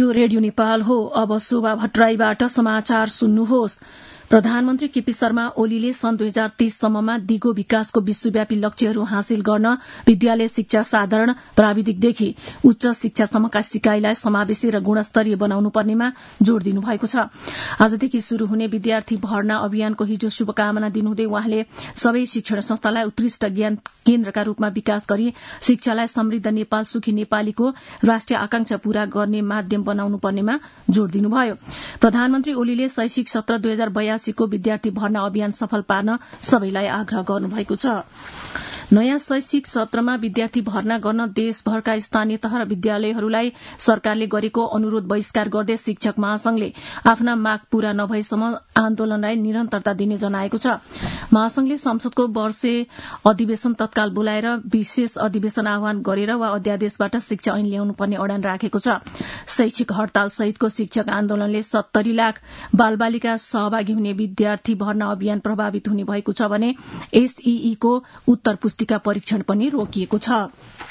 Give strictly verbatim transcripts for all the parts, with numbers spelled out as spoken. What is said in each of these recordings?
यो रेडियो नेपाल हो। अब शोभा भट्टराईबाट समाचार सुन्नुहोस्। प्रधानमन्त्री केपी शर्मा ओलीले सन् दुई हजार तीस सम्ममा दिगो विकासको विश्वव्यापी लक्ष्यहरू हासिल गर्न विद्यालय शिक्षा साधारण प्राविधिकदेखि उच्च शिक्षासम्मका सिकाइलाई समावेशी र गुणस्तरीय बनाउनु पर्नेमा जोड़ दिनुभएको छ। आजदेखि शुरू हुने विद्यार्थी भर्ना अभियानको हिजो शुभकामना दिनुहुँदै उहाँले सबै शिक्षण संस्थालाई उत्कृष्ट ज्ञान केन्द्रका रूपमा विकास गरी शिक्षालाई समृद्ध नेपाल सुखी नेपालीको राष्ट्रिय आकांक्षा पूरा गर्ने माध्यम बनाउनु पर्नेमा जोड़ दिनुभयो। प्रधानमन्त्री ओलीले शैक्षिक सत्र दुई हजार बयासीको विद्यार्थी भर्ना अभियान सफल पार्न सबैलाई आग्रह गर्नुभएको छ। नयाँ शैक्षिक सत्रमा विद्यार्थी भर्ना गर्न देशभरका स्थानीय तह र विद्यालयहरूलाई सरकारले गरेको अनुरोध बहिष्कार गर्दै शिक्षक महासंघले आफ्ना माग पूरा नभएसम्म आन्दोलनलाई निरन्तरता दिने जनाएको छ। महासंघले संसदको वर्षे अधिवेशन तत्काल बोलाएर विशेष अधिवेशन आह्वान गरेर वा अध्यादेशबाट शिक्षा ऐन ल्याउनु पर्ने अडान राखेको छ। शैक्षिक हड़ताल सहितको शिक्षक आन्दोलनले सत्तरी लाख बालबालिका सहभागी हुने विद्यार्थी भर्ना अभियान प्रभावित हुने भएको छ भने एसईई को उत्तर पुस्तिका परीक्षण पनि रोकिएको छ।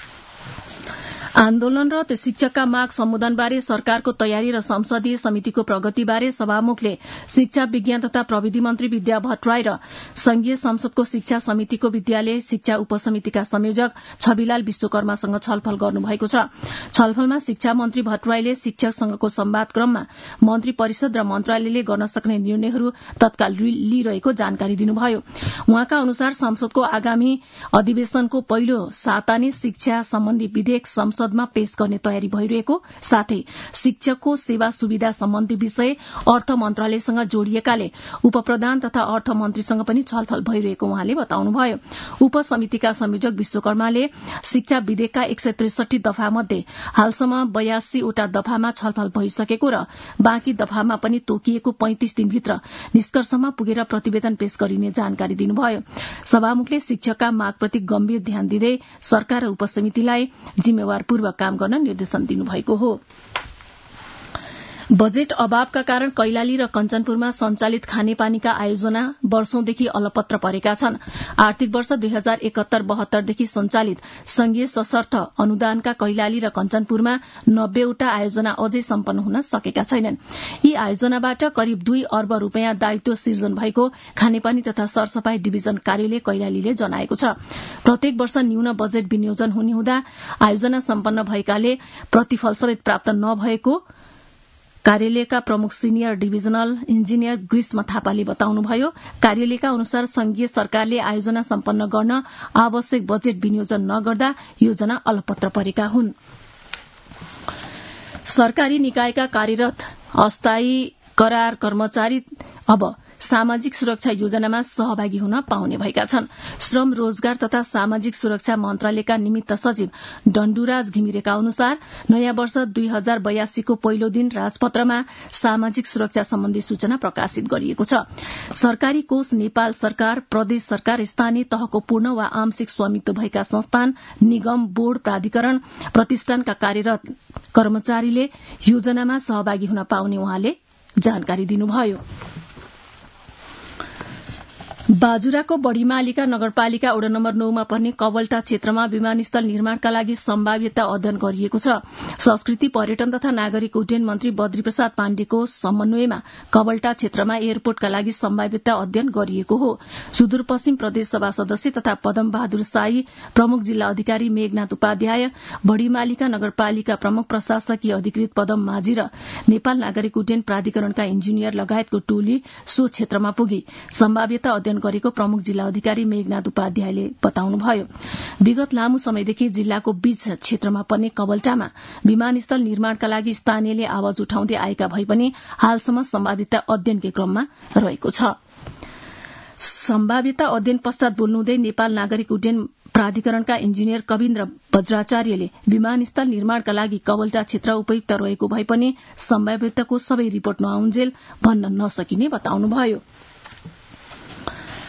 आन्दोलनरत शिक्षकका माग सम्बोधनबारे सरकारको तयारी र संसदीय समितिको प्रगतिबारे सभामुखले शिक्षा विज्ञान तथा प्रविधि मन्त्री विद्या भट्टराई र संघीय संसदको शिक्षा समितिको विद्यालय शिक्षा उपसमितिका संयोजक छविलाल विश्वकर्मासँग छलफल गर्नुभएको छ। छलफलमा शिक्षा मन्त्री भट्टराईले शिक्षकसँगको संवाद क्रममा मन्त्री परिषद र मन्त्रालयले गर्न सक्ने निर्णयहरू तत्काल लिइरहेको जानकारी दिनुभयो। उहाँका अनुसार संसदको आगामी अधिवेशनको पहिलो साता नै शिक्षा सम्बन्धी विधेयक संसदमा पेश गर्ने तयारी भइरहेको साथै शिक्षकको सेवा सुविधा सम्बन्धी विषय अर्थ मन्त्रालयसँग जोडिएकाले उपप्रधान तथा अर्थ मन्त्रीसँग पनि छलफल भइरहेको उहाँले बताउनुभयो। उपसमितिका संयोजक विश्वकर्माले शिक्षा विधेयकका एक सय त्रिसठी दफा मध्ये हालसम्म बयासीवटा दफामा छलफल भइसकेको र बाँकी दफामा पनि तोकिएको पैंतिस दिनभित्र निष्कर्षमा पुगेर प्रतिवेदन पेश गरिने जानकारी दिनुभयो। सभामुखले शिक्षकका मागप्रति गम्भीर ध्यान दिँदै सरकार र उपसमितिलाई जिम्मेवार पूर्वक काम गर्न निर्देशन दिनुभएको हो। बजेट अभावका कारण कैलाली र कञ्चनपुरमा सञ्चालित खानेपानीका आयोजना वर्षौंदेखि अलपत्र परेका छन्। आर्थिक वर्ष दुई हजार एकहत्तर बहत्तरदेखि सञ्चालित संघीय सशर्त अनुदानका कैलाली र कञ्चनपुरमा नब्बेवटा आयोजना अझै सम्पन्न हुन सकेका छैनन्। यी आयोजनाबाट करिब दुई अर्ब रूपियाँ दायित्व सिर्जन भएको खानेपानी तथा सरसफाई डिभिजन कार्यालय कैलालीले जनाएको छ। प्रत्येक वर्ष न्यून बजेट विनियोजन हुने हुँदा आयोजना सम्पन्न भएकाले प्रतिफल समेत प्राप्त नभएको कार्यालयका प्रमुख सिनियर डिभिजनल इन्जिनियर ग्रीष्म थापाले बताउनुभयो। कार्यालयका अनुसार संघीय सरकारले आयोजना सम्पन्न गर्न आवश्यक बजेट विनियोजन नगर्दा योजना अलपत्र परेका हुन्। सरकारी निकायका कार्यरत अस्थायी करार कर्मचारी अब सामाजिक सुरक्षा योजनामा सहभागी हुन पाउने भएका छन्। श्रम रोजगार तथा सामाजिक सुरक्षा मन्त्रालयका निमित्त सचिव डण्डुराज घिमिरेका अनुसार नयाँ वर्ष दुई हजार बयासीको पहिलो दिन राजपत्रमा सामाजिक सुरक्षा सम्बन्धी सूचना प्रकाशित गरिएको छ। सरकारी कोष नेपाल सरकार, प्रदेश सरकार, स्थानीय तहको पूर्ण वा आंशिक स्वामित्व भएका संस्थान, निगम, बोर्ड, प्राधिकरण, प्रतिष्ठानका कार्यरत कर्मचारीले योजनामा सहभागी हुन पाउने उहाँले जानकारी दिनुभयो। बाजुराको बढीमालिका नगरपालिका वडा नम्बर नौमा पर्ने कवल्टा क्षेत्रमा विमानस्थल निर्माणका लागि सम्भाव्यता अध्ययन गरिएको छ। संस्कृति पर्यटन तथा नागरिक उड्डयन मन्त्री बद्री प्रसाद पाण्डेको समन्वयमा कवल्टा क्षेत्रमा एयरपोर्टका लागि सम्भाव्यता अध्ययन गरिएको हो। सुदूरपश्चिम प्रदेश सभा सदस्य तथा पदम बहादुर शाही, प्रमुख जिल्ला अधिकारी मेघनाथ उपाध्याय, बढीमालिका नगरपालिका प्रमुख प्रशासकीय अधिकृत पदम माझी र नेपाल नागरिक उड्डयन प्राधिकरणका इन्जिनियर लगायतको टोली सो क्षेत्रमा पुगी सम्भाव्यता अध्ययन गरेको प्रमुख जिल्ला अधिकारी मेघनाथ उपाध्यायले बताउनुभयो। विगत लामो समयदेखि जिल्लाको बीच क्षेत्रमा पर्ने कवल्टामा विमानस्थल निर्माणका लागि स्थानीयले आवाज उठाउँदै आएका भए पनि हालसम्म सम्भाव्यता अध्ययनकै क्रममा रहेको छ। सम्भाव्यता अध्ययन पश्चात बोल्नुहुँदै नेपाल नागरिक उड्डयन प्राधिकरणका इन्जिनियर कविन्द्र वज्राचार्यले विमानस्थल निर्माणका लागि कवल्टा क्षेत्र उपयुक्त रहेको भए पनि सम्भाव्यताको सबै रिपोर्ट नआउन्जेल भन्न नसकिने बताउनुभयो।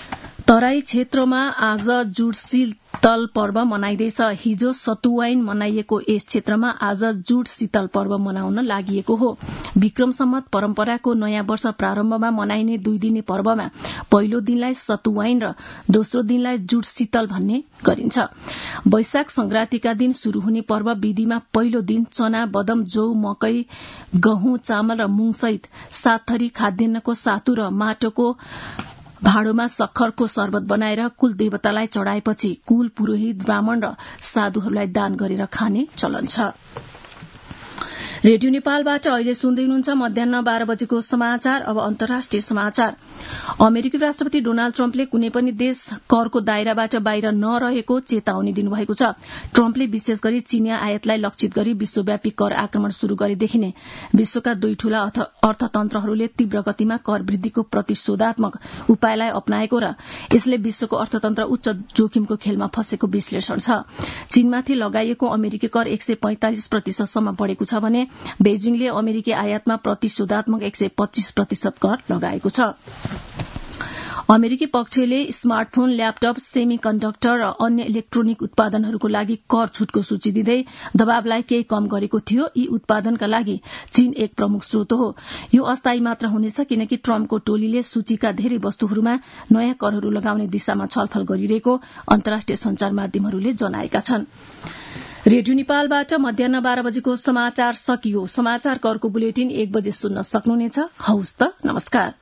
तराई क्षेत्रमा आज जुड शीतल पर्व मनाइँदैछ। हिजो सतुवाइन मनाइएको यस क्षेत्रमा आज जुड शीतल पर्व मनाउन लागि हो। विक्रम सम्वत परम्पराको नयाँ वर्ष प्रारम्भमा मनाइने दुई दिने पर्वमा पहिलो दिनलाई सतुवाइन र दोस्रो दिनलाई जुड शीतल भन्ने गरिन्छ। वैशाख संक्रान्तिका दिन शुरू हुने पर्व विधिमा पहिलो दिन चना, बदम, जौ, मकै, गहुँ, चामल र मूंगसहित सात थरी खाद्यान्नको सातु र माटोको भाँडोमा सक्खरको शरबत बनाएर कुल देवतालाई चढ़ाएपछि कुल पुरोहित, ब्राह्मण र साधुहरूलाई दान गरेर खाने चलन छ। रेडियो नेपालबाट अहिले सुन्दै हुनुहुन्छ मध्याह बाह्र बजेको समाचार। अब अन्तर्राष्ट्रिय समाचार। अमेरिकी राष्ट्रपति डोनाल्ड ट्रम्पले कुनै पनि देश करको दायराबाट बाहिर नरहेको चेतावनी दिनुभएको छ। ट्रम्पले विशेष गरी चीनिया आयातलाई लक्षित गरी विश्वव्यापी कर आक्रमण शुरू गरेदेखि नै विश्वका दुई ठूला अर्थतन्त्रहरूले तीव्र गतिमा कर वृद्धिको प्रतिशोधात्मक उपायलाई अपनाएको र यसले विश्वको अर्थतन्त्र उच्च जोखिमको खेलमा फँसेको विश्लेषण छ। चीनमाथि लगाइएको अमेरिकी कर एक सय पैंतालिस प्रतिशतसम्म बढ़ेको छ भने बेजिङले अमेरिकी आयातमा प्रतिशोधात्मक एक सय पच्चीस प्रतिशत कर लगाएको छ। अमेरिकी पक्षले स्मार्टफोन, ल्यापटप, सेमी कन्डक्टर र अन्य इलेक्ट्रोनिक उत्पादनहरूको लागि कर छूटको सूची दिँदै दबावलाई केही कम गरेको थियो। यी उत्पादनका लागि चीन एक प्रमुख स्रोत हो। यो अस्थायी मात्र हुनेछ किनकि ट्रम्पको टोलीले सूचीका धेरै वस्तुहरूमा नयाँ करहरू लगाउने दिशामा छलफल गरिरहेको अन्तर्राष्ट्रिय संचार माध्यमहरूले जनाएका छन्। रेडियो नेपालबाट मध्याह बाह्र बजेको समाचार सकियो। समाचार करको बुलेटिन एक बजे सुन्न सक्नुहुनेछ। हौस् त, नमस्कार।